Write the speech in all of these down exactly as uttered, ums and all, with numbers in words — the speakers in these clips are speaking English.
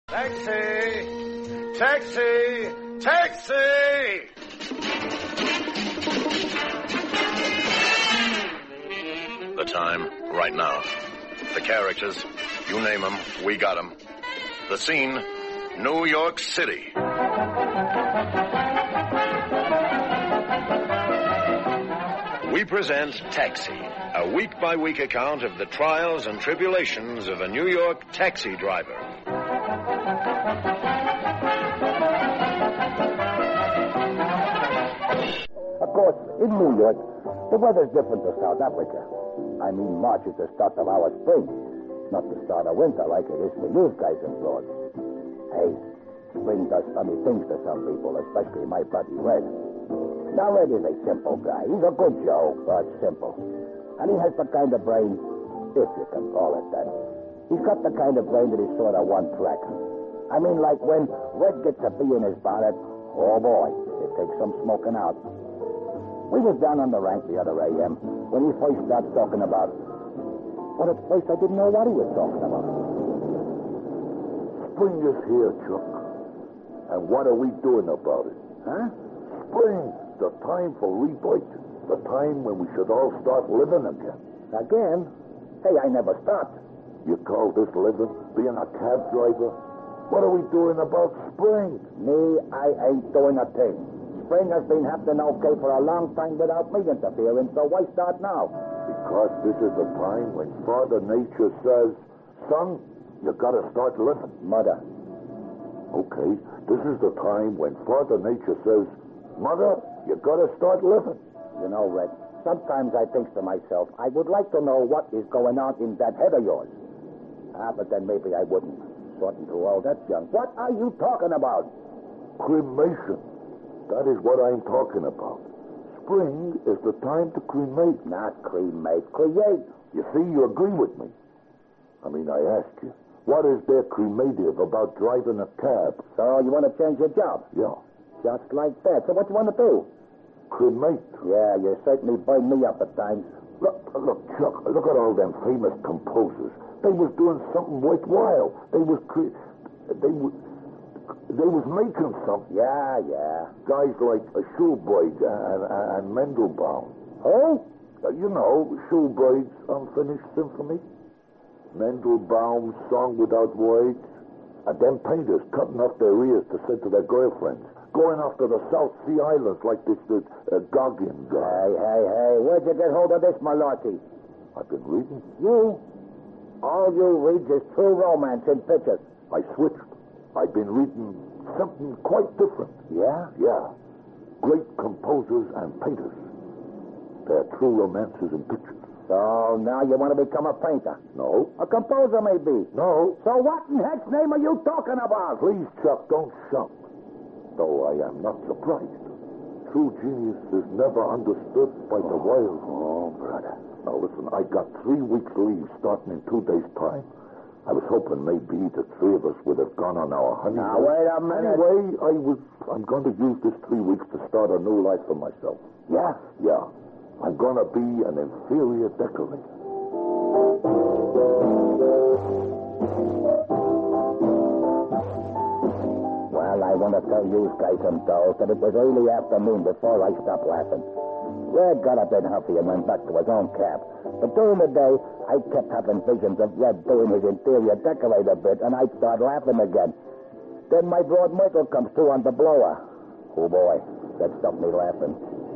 Taxi! Taxi! Taxi! The time, right now. The characters, you name them, we got them. The scene, New York City. We present Taxi, a week-by-week account of the trials and tribulations of a New York taxi driver. Of course, in New York, the weather's different to South Africa. I mean, March is the start of our spring, not the start of winter like it is for you guys in Florida. Hey, spring does funny things to some people, especially my buddy Red. Now, Red is a simple guy. He's a good Joe, but simple. And he has the kind of brain, if you can call it that. He's got the kind of brain that is sort of one track. I mean, like when Red gets a bee in his bonnet, oh boy, it takes some smoking out. We was down on the rank the other A M when he first started talking about... Well, at first I didn't know what he was talking about. Spring is here, Chuck. And what are we doing about it? Huh? Spring, the time for rebirth. The time when we should all start living again. Again? Hey, I never stopped. You call this living? Being a cab driver? What are we doing about spring? Me, I ain't doing a thing. Spring has been happening okay for a long time without me interfering, so why start now? Because this is the time when Father Nature says, son, you gotta start living. Mother. Okay, this is the time when Father Nature says, Mother, you gotta start living. You know, Red, sometimes I think to myself, I would like to know what is going on in that head of yours. Ah, but then maybe I wouldn't. Sorting through all that junk. What are you talking about? Cremation. That is what I'm talking about. Spring is the time to cremate. Not cremate, create. You see, you agree with me. I mean, I asked you, what is there cremative about driving a cab? So you want to change your job? Yeah. Just like that. So what you want to do? Cremate. Yeah, you certainly burn me up at times. Look, look, Chuck, look at all them famous composers. They was doing something worthwhile. They was cre- they was they was making something. Yeah, yeah. Guys like uh, Schubert and, and, and Mendelbaum. Who? Uh, you know, Schubert's Unfinished Symphony. Mendelbaum's Song Without Words. And them painters cutting off their ears to send to their girlfriends. Going off to the South Sea Islands like this uh, uh, Gauguin guy. Hey, hey, hey, where'd you get hold of this malarkey? I've been reading. You? All you read is true romance in pictures. I switched. I've been reading something quite different. Yeah? Yeah. Great composers and painters. They're true romances in pictures. So now you want to become a painter? No. A composer, maybe? No. So what in heck's name are you talking about? Please, Chuck, don't shout. Though I am not surprised. True genius is never understood by the world. Oh, brother. Now, listen, I got three weeks' leave starting in two days' time. I was hoping maybe the three of us would have gone on our honeymoon. Now, wait a minute. Anyway, I was, I'm going to use this three weeks to start a new life for myself. Yeah? Yeah. I'm going to be an inferior decorator. Well, I want to tell you guys and dolls that it was early afternoon before I stopped laughing. Red got up in Huffy and went back to his own cab. But during the day, I kept having visions of Red doing his interior decorator bit, and I'd start laughing again. Then my broad Michael comes through on the blower. Oh, boy, that stopped me laughing.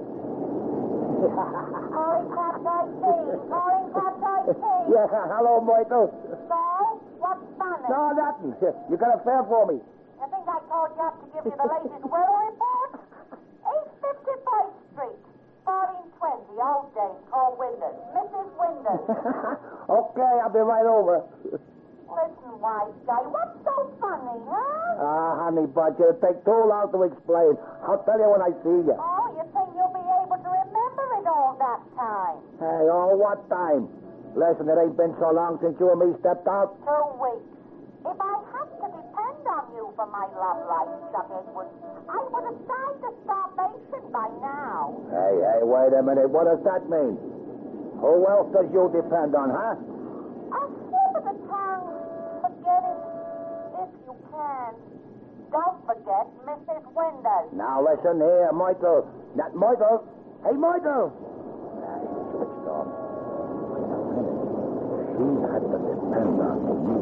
Calling Captain Tea. Calling Captain Tea. Yeah, hello, Michael. So, what's funny? No, nothing. You got a fare for me? I think I called you up to give you the latest weather report. eight fifty-first Street. fourteen twenty, Old Dame, call Winders. Missus Winders. Okay, I'll be right over. Listen, wise guy, what's so funny, huh? Ah, honey, but it'll take too long to explain. I'll tell you when I see you. Oh, you think you'll be able to remember it all that time? Hey, oh, what time? Listen, it ain't been so long since you and me stepped out. Two weeks. If I had to depend on you for my love life, Chuck Edwards, I would have died of starvation by now. Hey, hey, wait a minute. What does that mean? Who else does you depend on, huh? A slip of the tongue. Forget it. If you can. and don't forget Missus Winters. Now listen here, Michael. Not Michael. Hey, Michael. Nah, he switched off. Wait a minute. She had to depend on me.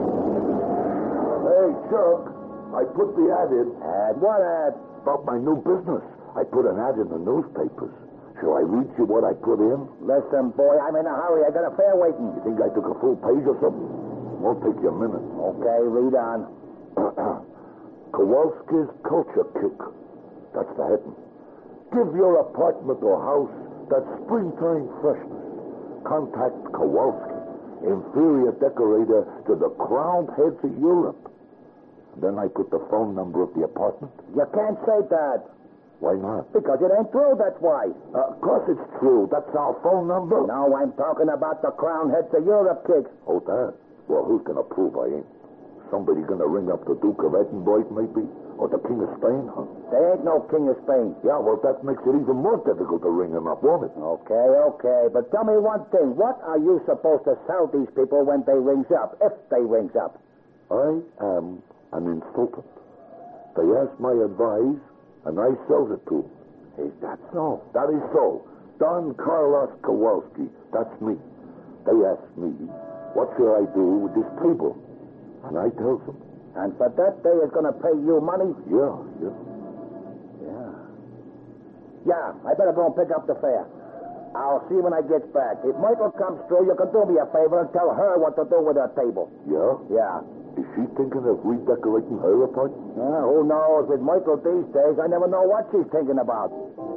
Hey, Chuck, I put the ad in. Ad? What ad? About my new business. I put an ad in the newspapers. Shall I read you what I put in? Listen, boy, I'm in a hurry. I got a fare waiting. You think I took a full page or something? Won't take you a minute. Okay, read on. Kowalski's Culture Kick. That's the heading. Give your apartment or house that springtime freshness. Contact Kowalski, inferior decorator to the crowned heads of Europe. Then I put the phone number of the apartment. You can't say that. Why not? Because it ain't true, that's why. Uh, of course it's true. That's our phone number. No, I'm talking about the crown heads of Europe kicks. Oh, that? Well, who's going to prove I ain't? Somebody going to ring up the Duke of Edinburgh, maybe? Or the King of Spain, huh? There ain't no King of Spain. Yeah, well, that makes it even more difficult to ring him up, won't it? Okay, okay. But tell me one thing. What are you supposed to sell these people when they rings up, if they rings up? I am an insultant. They ask my advice, and I sells it to them. Is that so? That is so. Don Carlos Kowalski, that's me. They ask me, what should I do with this table? And I tells them. And for that, they is going to pay you money? Yeah, yeah. Yeah. Yeah, I better go and pick up the fare. I'll see when I get back. If Michael comes through, you can do me a favor and tell her what to do with her table. Yeah? Yeah. Is she thinking of redecorating her apartment? Uh, who knows? With Michael these days, I never know what she's thinking about.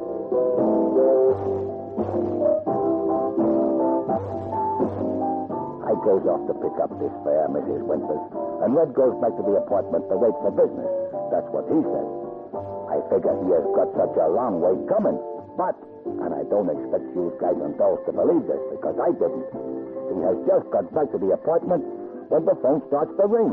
I goes off to pick up this fare, Missus Winters, and Red goes back to the apartment to wait for business. That's what he said. I figure he has got such a long way coming. But, and I don't expect you guys and dolls to believe this, because I didn't. He has just got back to the apartment when the phone starts to ring.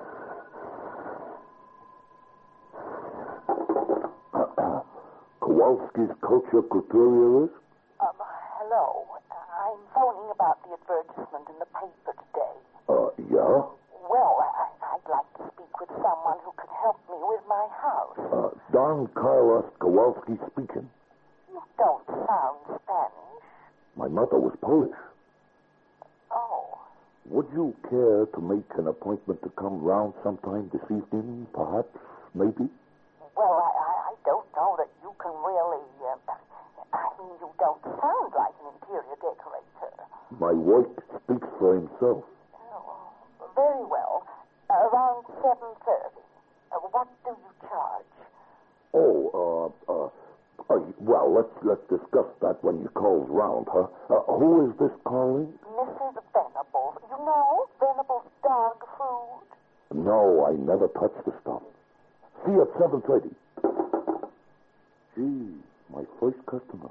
Kowalski's Culture Couturier is? Um, hello. I'm phoning about the advertisement in the paper today. Uh, yeah? Well, I, I'd like to speak with someone who could help me with my house. Uh, Don Carlos Kowalski speaking. You don't sound Spanish. My mother was Polish. Oh. Would you care to make an appointment to come round sometime this evening, perhaps, maybe? Well, I, I, I don't know that you can really... Uh, I mean, you don't sound like an interior decorator. My work speaks for himself. Oh, very well. Around seven thirty. Uh, what do you charge? Oh, uh, uh, uh, well, let's let's discuss that when you calls round, huh? Uh, who is this calling? Missus Venables. You know Venables dog food? No, I never touch the stuff. See you at seven thirty. Gee, my first customer.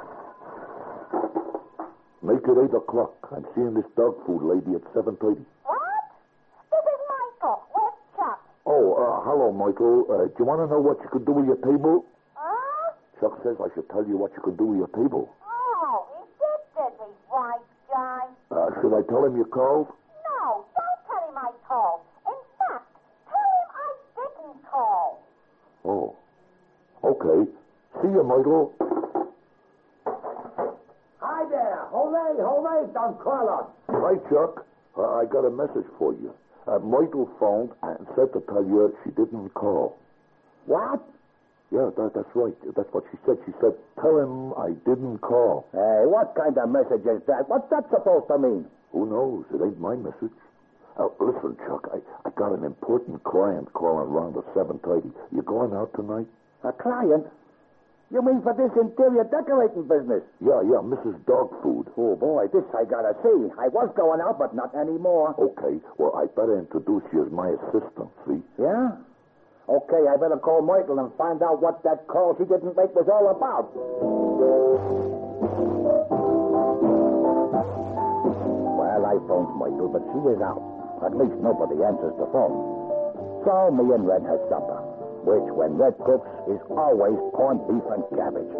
Make it eight o'clock. I'm seeing this dog food lady at seven thirty. What? This is Michael. Where's Chuck? Oh, uh, hello, Michael. Uh, do you want to know what you could do with your table? Huh? Chuck says I should tell you what you could do with your table. Oh, he did, did he, white guy? Uh, should I tell him you called? No, don't tell him I called. In fact, tell him I didn't call. Oh. Okay. See you, Michael. Hi there. Hooray, hooray, Don Carlos. Hi, Chuck. Uh, I got a message for you. Uh, Michael phoned and said to tell you she didn't call. What? Yeah, that, that's right. That's what she said. She said, tell him I didn't call. Hey, what kind of message is that? What's that supposed to mean? Who knows? It ain't my message. Uh, listen, Chuck, I, I got an important client calling around at seven thirty. You going out tonight? A client? You mean for this interior decorating business? Yeah, yeah, Missus Dog Food. Oh, boy, this I gotta see. I was going out, but not anymore. Okay, well, I better introduce you as my assistant, see? Yeah? Okay, I better call Michael and find out what that call she didn't make was all about. Well, I phoned Michael, but she is out. At least nobody answers the phone. So me and Red has supper, which, when Red cooks, is always corned beef and cabbage.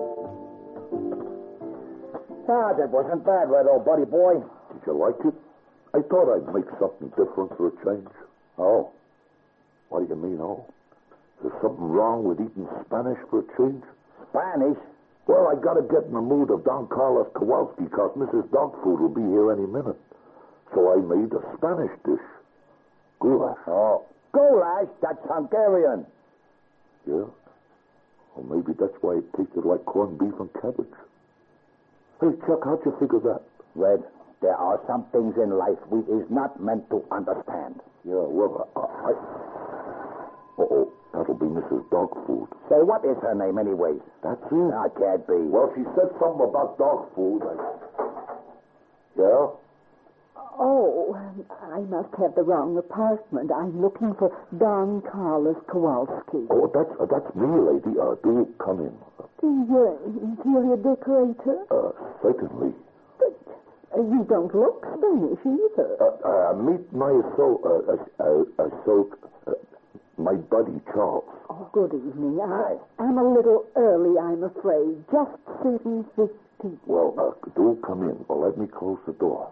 Ah, that wasn't bad, Red, old buddy boy. Did you like it? I thought I'd make something different for a change. Oh. What do you mean, oh? Is there something wrong with eating Spanish for a change? Spanish? Well, I gotta get in the mood of Don Carlos Kowalski, because Missus Dogfood will be here any minute. So I made a Spanish dish. Goulash. Oh, goulash? That's Hungarian. Yeah? Or maybe that's why it tasted like corned beef and cabbage. Hey, Chuck, how'd you figure that? Red, there are some things in life we is not meant to understand. Yeah, well, uh, I... Uh-oh, that'll be Missus Dogfood. Say, what is her name anyways? That's it? I can't be. Well, she said something about dog food. I... Yeah? Oh, I must have the wrong apartment. I'm looking for Don Carlos Kowalski. Oh, that's uh, that's me, lady. Uh, do come in. The uh, interior decorator? Uh, certainly. But uh, you don't look Spanish either. Uh, uh, meet my so, uh, uh, uh, so, uh, my buddy Charles. Oh, good evening. I, I'm a little early, I'm afraid. Just seven fifteen. Well, uh, do come in. Well, let me close the door.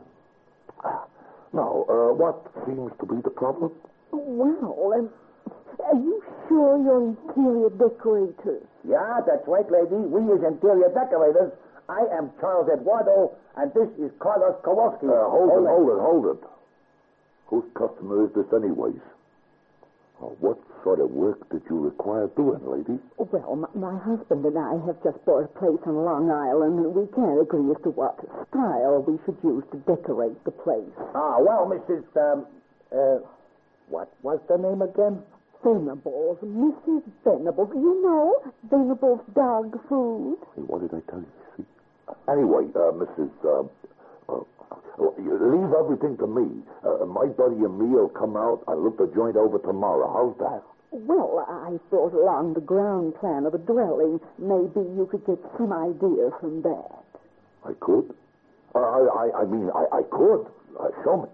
Now, uh, what seems to be the problem? Well, um, are you sure you're interior decorators? Yeah, that's right, lady. We is interior decorators. I am Charles Eduardo, and this is Carlos Kowalski. Uh, hold it, hold it, hold it. Whose customer is this anyways? Uh, what sort of work did you require doing, lady? Well, my, my husband and I have just bought a place on Long Island, and we can't agree as to what style we should use to decorate the place. Ah, well, Missus Um, uh, what was the name again? Venables, Missus Venables. You know, Venables dog food. Hey, what did I tell you? See? Anyway, uh, Missus Uh, uh, you leave everything to me. Uh, my buddy and me will come out. I'll look the joint over tomorrow. How's that? Well, I brought along the ground plan of the dwelling. Maybe you could get some idea from that. I could? Uh, I, I, I mean, I, I could. Uh, show me.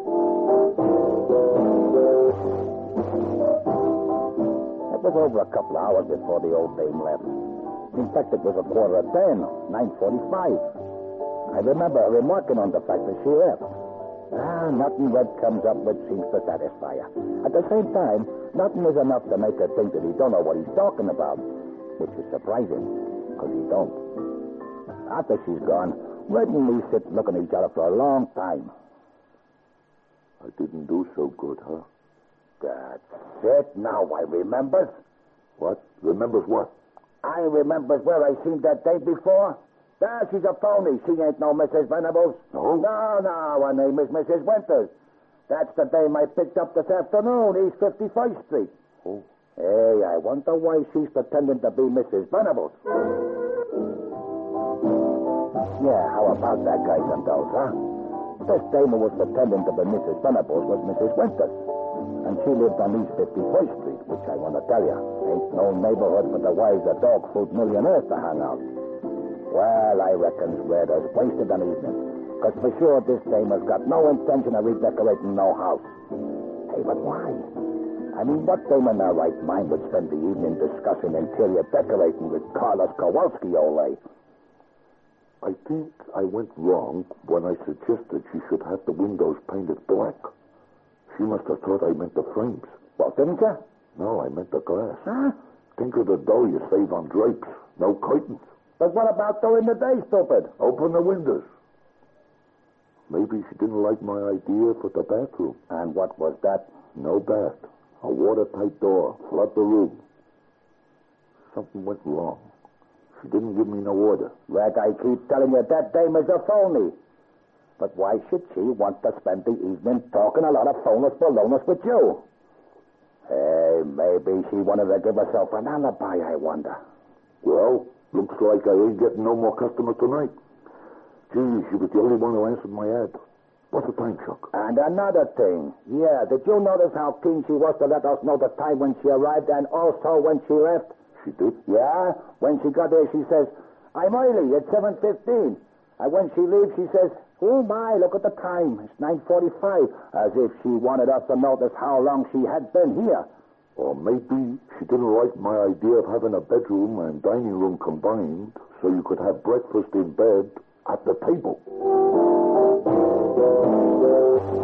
It was over a couple of hours before the old dame left. In fact, it was a quarter of ten, nine forty-five. I remember remarking on the fact that she left. Ah, nothing Red comes up with seems to satisfy her. At the same time, nothing is enough to make her think that he don't know what he's talking about, which is surprising, because he don't. After she's gone, Red and me sit looking at each other for a long time. I didn't do so good, huh? That's it. Now I remembers. What? Remembers what? I remembers where I seen that day before. Ah, she's a phony. She ain't no Missus Venables. No? No, no. Her name is Missus Winters. That's the dame I picked up this afternoon, East fifty-first Street. Oh. Hey, I wonder why she's pretending to be Missus Venables. Yeah, how about that, guys and dolls, huh? This dame who was pretending to be Missus Venables was Missus Winters. And she lived on East fifty-first Street, which I want to tell you, ain't no neighborhood for the wives of dog food millionaires to hang out. Well, I reckon Red has wasted an evening. Because for sure this dame has got no intention of redecorating no house. Hey, but why? I mean, what dame in their right mind would spend the evening discussing interior decorating with Carlos Kowalski, ole? I think I went wrong when I suggested she should have the windows painted black. She must have thought I meant the frames. Well, didn't you? No, I meant the glass. Huh? Think of the dough you save on drapes. No curtains. But what about during the day, stupid? Open the windows. Maybe she didn't like my idea for the bathroom. And what was that? No bath. A watertight door. Flood the room. Something went wrong. She didn't give me no order. Like I keep telling you, that dame is a phony. But why should she want to spend the evening talking a lot of phoneless balonus with you? Hey, maybe she wanted to give herself an alibi, I wonder. Well, looks like I ain't getting no more customers tonight. Gee, she was the only one who answered my ad. What's the time, Chuck? And another thing. Yeah, did you notice how keen she was to let us know the time when she arrived and also when she left? She did? Yeah. When she got there, she says, I'm early. It's seven fifteen. And when she leaves, she says, oh, my, look at the time. It's nine forty-five. As if she wanted us to notice how long she had been here. Or maybe she didn't like my idea of having a bedroom and dining room combined so you could have breakfast in bed at the table. Well,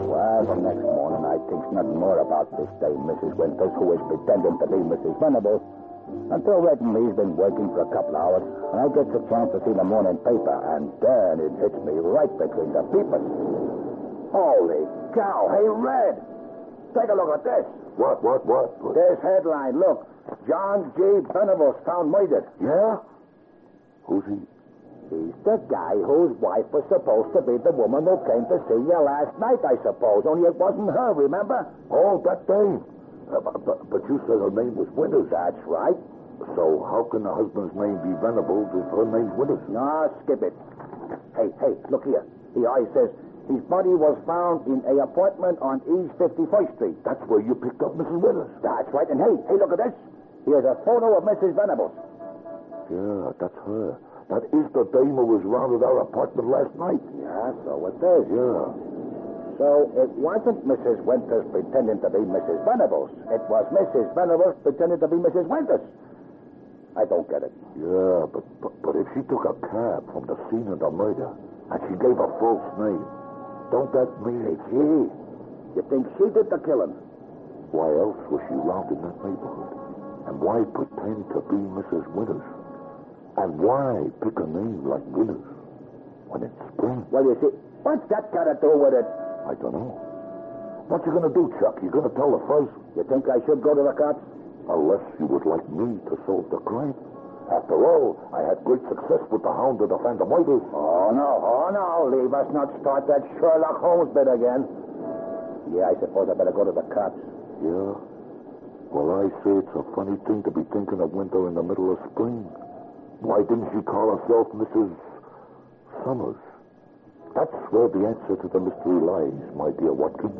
the next morning, I thinks nothing more about this dame, Missus Winters, who is pretending to be Missus Venables, until recently he's been working for a couple of hours, and I gets a chance to see the morning paper, and then it hits me right between the peepers. Holy cow! Hey, Red! Take a look at this. What, what, what? what? This headline, look. John G. Venables found murdered. Yeah? Who's he? He's the guy whose wife was supposed to be the woman who came to see you last night, I suppose. Only it wasn't her, remember? Oh, that dame. Uh, but, but, but you said her name was Winters. That's right. So how can the husband's name be Venables if her name's Winters? No, skip it. Hey, hey, look here. The eye says his body was found in a apartment on East fifty-first Street. That's where you picked up Missus Winters. That's right. And hey, hey, look at this. Here's a photo of Missus Venables. Yeah, that's her. That is the dame who was round at our apartment last night. Yeah, so it is. Yeah. So it wasn't Missus Winters pretending to be Missus Venables. It was Missus Venables pretending to be Missus Winters. I don't get it. Yeah, but, but but if she took a cab from the scene of the murder and she gave a false name, don't that mean... Hey, gee, you think she did the killing? Why else was she round in that neighborhood? And why pretend to be Missus Winters? And why pick a name like Winters when it's spring? Well, you see, what's that got to do with it? I don't know. What you going to do, Chuck? You going to tell the fuzz? You think I should go to the cops? Unless you would like me to solve the crime. After all, I had great success with the hound to defend the murders. Oh, no, oh, no. Leave us not start that Sherlock Holmes bit again. Yeah, I suppose I better go to the cops. Yeah? Well, I say it's a funny thing to be thinking of winter in the middle of spring. Why didn't she call herself Missus Summers? That's where the answer to the mystery lies, my dear Watkins.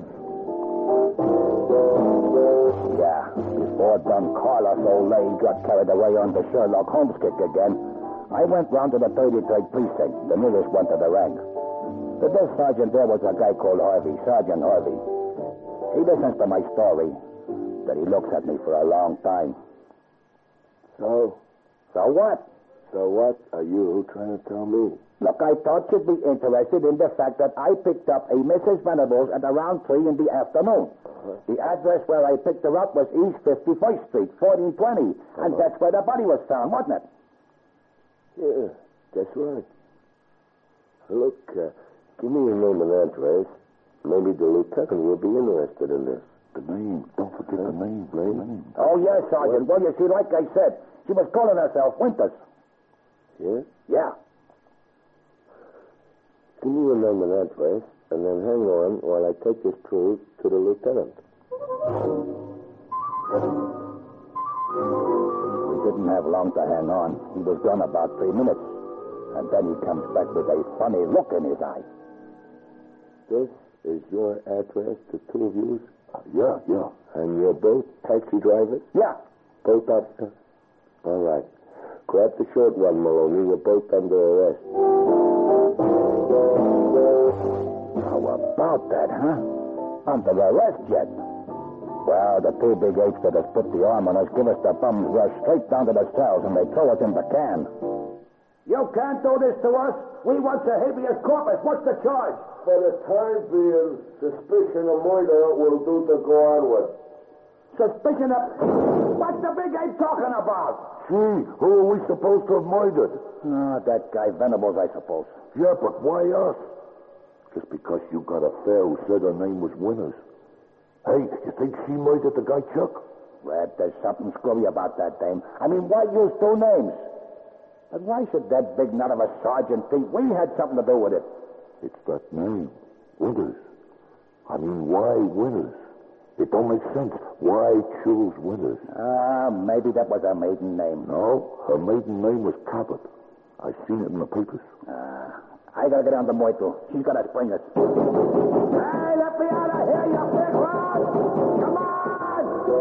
Yeah, before Don Carlos O'Lane got carried away on the Sherlock Holmes kick again, I went round to the thirty-third precinct, the nearest one to the rank. The desk sergeant there was a guy called Harvey, Sergeant Harvey. He listens to my story, but he looks at me for a long time. So? So what? So what are you trying to tell me? Look, I thought you'd be interested in the fact that I picked up a Missus Venables at around three in the afternoon. Uh-huh. The address where I picked her up was East fifty-first Street, fourteen twenty, uh-huh. And that's where the body was found, wasn't it? Yeah, that's right. Look, uh, give me your name and address. Maybe the lieutenant will be interested in this. The name. Don't forget the name, Blake. Oh, yes, Sergeant. What? Well, you see, like I said, she was calling herself Winters. Yeah? Yeah. Give me your name and address, and then hang on while I take this truth to the lieutenant. We didn't have long to hang on. He was gone about three minutes. And then he comes back with a funny look in his eye. This is your address, the two of you? Uh, yeah, yeah. And you're both taxi drivers? Yeah. Both officers? All right. Grab the short one, Maloney. You're both under arrest. How about that, huh? Under arrest yet? Well, the two big apes that have put the arm on us give us the bums rush straight down to the cells and they throw us in the can. You can't do this to us. We want the habeas corpus. What's the charge? For the time being, suspicion of murder will do to go on with. Suspicion of... What's the big ape talking about? Gee, who are we supposed to have murdered? No, that guy Venables, I suppose. Yeah, but why us? Just because you got a fare who said her name was Winters. Hey, you think she murdered the guy, Chuck? Red, there's something screwy about that dame. I mean, why use two names? And why should that big nut of a sergeant think we had something to do with it? It's that name, Winters. I mean, why Winters? It don't make sense. Why choose Winters? Ah, uh, maybe that was her maiden name. No, her maiden name was Cabot. I seen it in the papers. Ah, uh, I gotta get down to Moito. She's gonna spring us. Hey, let me out of here, you big rat! Come on!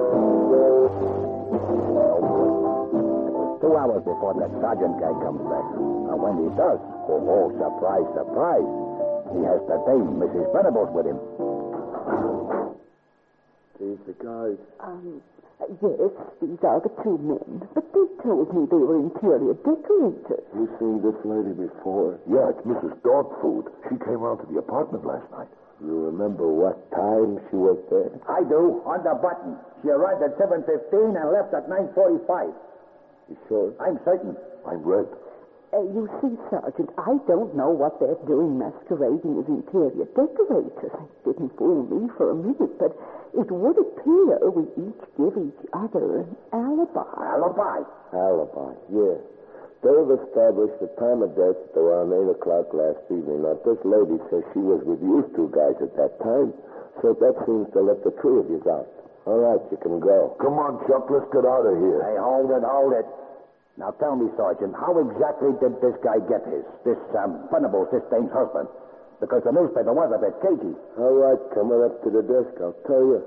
Two hours before that sergeant guy comes back. And when he does, oh, oh, surprise, surprise, he has the dame, Missus Venables, with him. This the guys? Um, yes, these are the two men. But they told me they were interior decorators. You seen this lady before? Yeah, it's Missus Dogfood. She came round to the apartment last night. You remember what time she was there? I do, on the button. She arrived at seven fifteen and left at nine forty-five. You sure? I'm certain. I'm Red. Uh, you see, Sergeant, I don't know what they're doing masquerading as interior decorators. It didn't fool me for a minute, but it would appear we each give each other an alibi. Alibi? Alibi, yeah. They've established the time of death at around eight o'clock last evening. Now, this lady says she was with you two guys at that time, so that seems to let the three of you out. All right, you can go. Come on, Chuck, let's get out of here. Hey, hold it, hold it. Now tell me, Sergeant, how exactly did this guy get his, this um, Venables, this dame's husband? Because the newspaper was a bit cagey. All right, coming up to the desk, I'll tell you.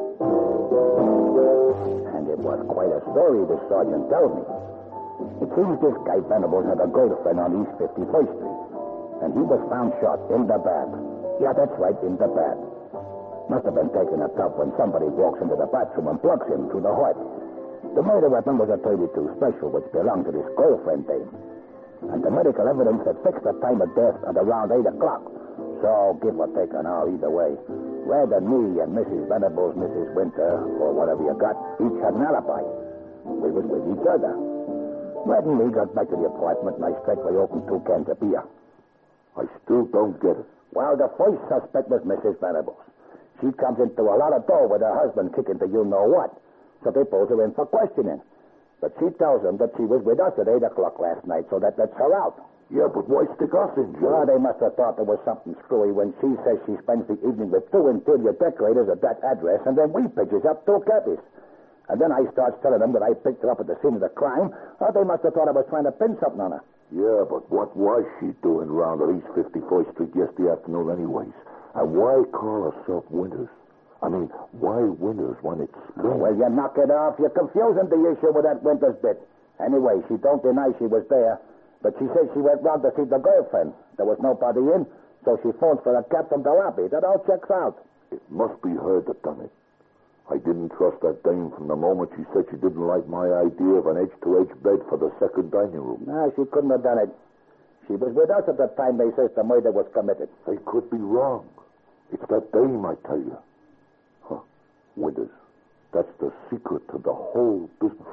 And it was quite a story, this sergeant told me. It seems this guy Venables had a girlfriend on East fifty-first Street. And he was found shot in the bath. Yeah, that's right, in the bath. Must have been taking a tub when somebody walks into the bathroom and plugs him through the heart. The murder weapon was a thirty-two Special, which belonged to this girlfriend dame. And the medical evidence had fixed the time of death at around eight o'clock. So, give or take an hour either way. Red and me and Missus Venables, Missus Winter, or whatever you got, each had an alibi. We was with each other. Red and me got back to the apartment, and I straightway opened two cans of beer. I still don't get it. Well, the first suspect was Missus Venables. She comes into a lot of dough with her husband kicking to you-know-what. So they pulls her in for questioning. But she tells them that she was with us at eight o'clock last night, so that lets her out. Yeah, but why stick us in jail? Well, they must have thought there was something screwy when she says she spends the evening with two interior decorators at that address, and then we pitches up two cabbies. And then I starts telling them that I picked her up at the scene of the crime. Well, they must have thought I was trying to pin something on her. Yeah, but what was she doing round at East fifty-first Street yesterday afternoon anyways? And why call herself Winters? I mean, why Winters when it's spring? Well, you knock it off. You're confusing the issue with that Winters bit. Anyway, she don't deny she was there, but she says she went round to see the girlfriend. There was nobody in, so she phones for a cab from the lobby. That all checks out. It must be her that done it. I didn't trust that dame from the moment she said she didn't like my idea of an edge-to-edge bed for the second dining room. No, she couldn't have done it. She was with us at the time they says the murder was committed. They could be wrong. It's that dame, I tell you. Huh. Winters. That's the secret to the whole business.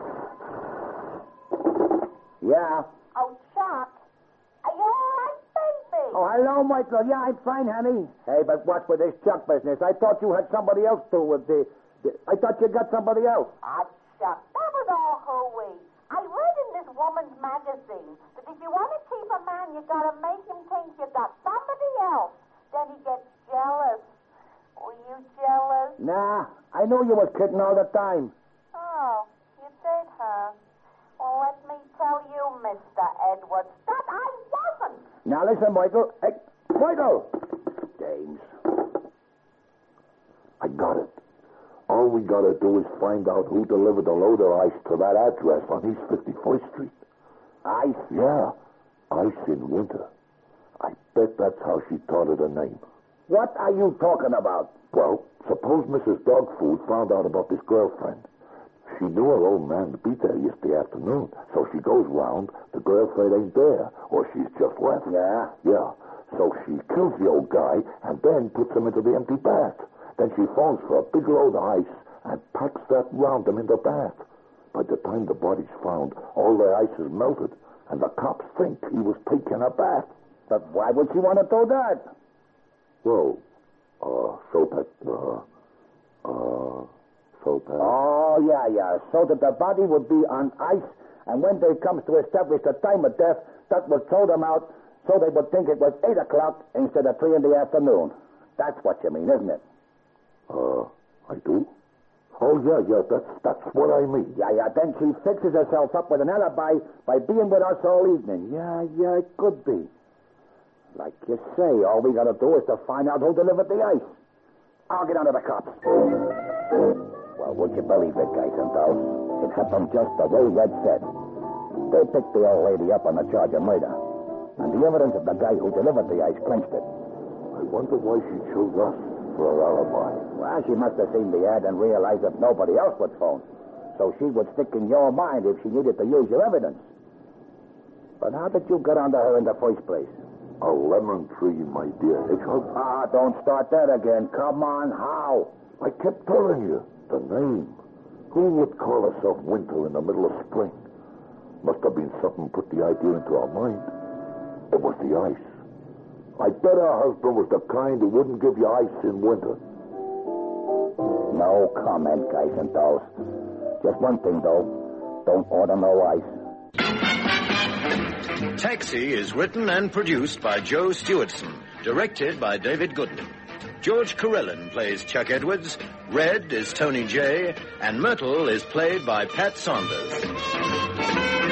Yeah? Oh, Chuck. Uh, yeah, baby. Oh, hello, Michael. Yeah, I'm fine, honey. Hey, but what's with this Chuck business? I thought you had somebody else too with the... the I thought you got somebody else. Ah, Chuck, that was all hooey. I read in this woman's magazine that if you want to keep a man, you got to make him think you got somebody else. Then he gets jealous. Were you jealous? Nah, I knew you was kidding all the time. Oh, you did, huh? Well, let me tell you, Mister Edwards, that I wasn't. Now, listen, Michael. Hey, Michael! Dames. I got it. All we got to do is find out who delivered the load of ice to that address on East fifty-first Street. Ice? Yeah, Ice in Winter. I bet that's how she taught her the name. What are you talking about? Well, suppose Missus Dogfood found out about this girlfriend. She knew her old man would be there yesterday afternoon, so she goes round, the girlfriend ain't there, or she's just left. Yeah? Yeah. So she kills the old guy and then puts him into the empty bath. Then she phones for a big load of ice and packs that round him in the bath. By the time the body's found, all the ice is melted, and the cops think he was taking a bath. But why would she want to do that? Well, uh, so that, uh, uh, so that... Oh, yeah, yeah. So that the body would be on ice, and when they comes to establish the time of death, that would throw them out, so they would think it was eight o'clock instead of three in the afternoon. That's what you mean, isn't it? Uh, I do? Oh, yeah, yeah, that's, that's what I mean. Yeah, yeah, then she fixes herself up with an alibi by being with us all evening. Yeah, yeah, it could be. Like you say, all we gotta do is to find out who delivered the ice. I'll get on to the cops. Well, would you believe it, guys and dolls? It happened just the way Red said. They picked the old lady up on the charge of murder. And the evidence of the guy who delivered the ice clinched it. I wonder why she chose us. for her alibi. Well, she must have seen the ad and realized that nobody else would phone. So she would stick in your mind if she needed to use your evidence. But how did you get onto her in the first place? A lemon tree, my dear Hedgehog. Ah, don't start that again. Come on, how? I kept telling you the name. Who would call herself Winter in the middle of spring? Must have been something put the idea into her mind. It was the ice. I bet her husband was the kind who wouldn't give you ice in winter. No comment, guys and dolls. Just one thing, though. Don't order no ice. Taxi is written and produced by Joe Stewartson, directed by David Goodman. George Carellin plays Chuck Edwards, Red is Tony Jay, and Myrtle is played by Pat Saunders.